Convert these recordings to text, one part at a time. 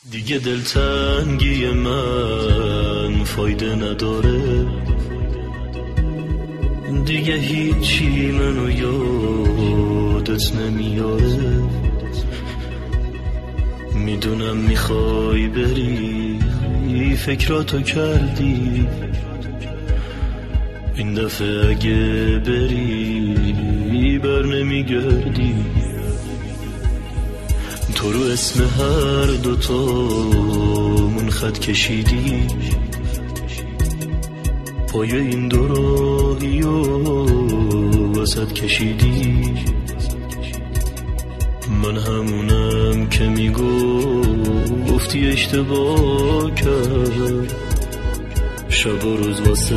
دیگه دلتنگی من فایده نداره، دیگه هیچی منو یادت نمیاره. میدونم میخوای بری، فکراتو کردی، این دفعه اگه بری بر نمیگردی. تو رو اسم هر دوتامون خط کشیدی، پای این دو راهی و وسط کشیدی. من همونم که میگفتی اشتباه کرد، شب و روز واسه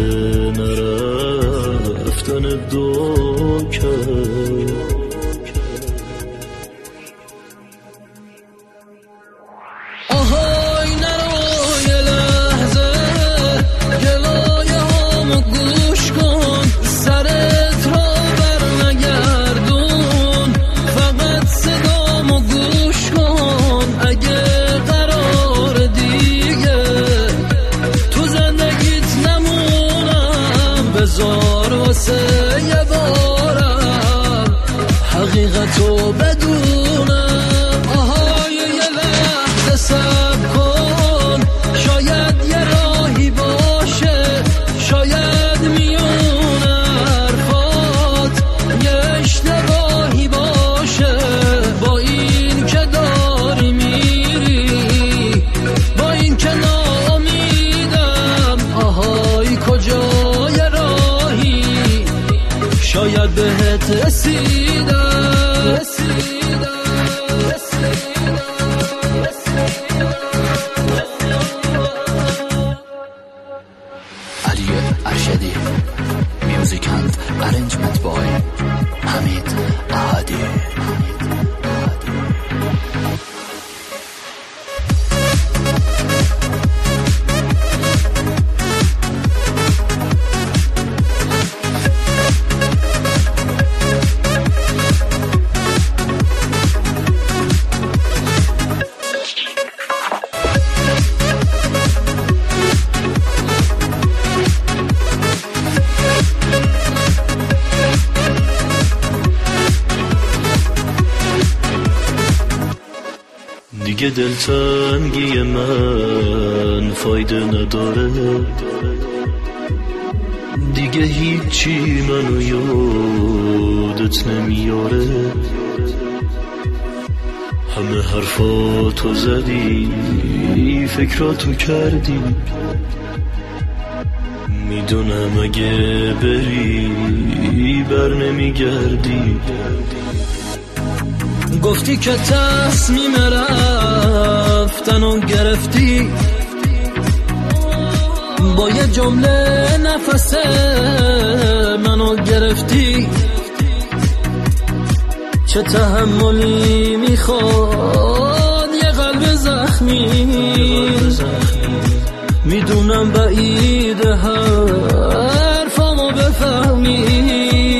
نرفتن دعا کرد. یه بارم حقیقتو بدونم، آهای یه لحظه صبر کن، شاید یه راهی باشه، شاید میون حرفات یه اشتباهی باشه. با این که داری میری، با این که ناامیدم، آهای کجای راهی، شاید بهت رسیدم. علی ارشدی، میوزیک اند ارنجمنت بای حمید احدی. دیگه دلتنگی من فایده نداره، دیگه هیچی منو یادت نمیاره. همه حرفاتو زدی، فکراتو کردی، میدونم اگه بری بر نمیگردی. گفتی که تصمیم رفتنو گرفتی، با یه جمله نفس منو گرفتی. چه تحملی میخواد یه قلب زخمی، میدونم بعید حرفامو بفهمی.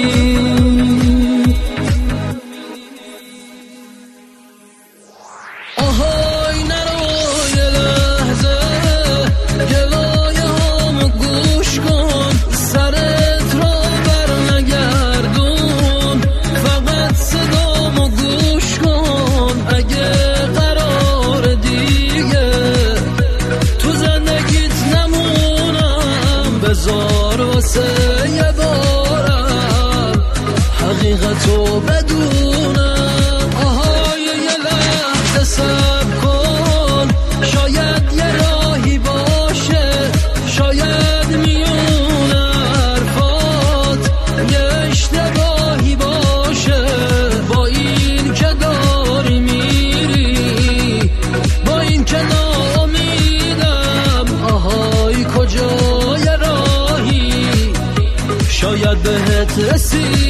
بذار واسه یه بارم حقیقتو بدونم، آهای یه لحظه صبر کن، شاید یه راهی باشه، شاید میون حرفات یه اشتباهی باشه. با این که داری میری، با این که ناامیدم، آهای کجای راهی، شاید بهت رسید.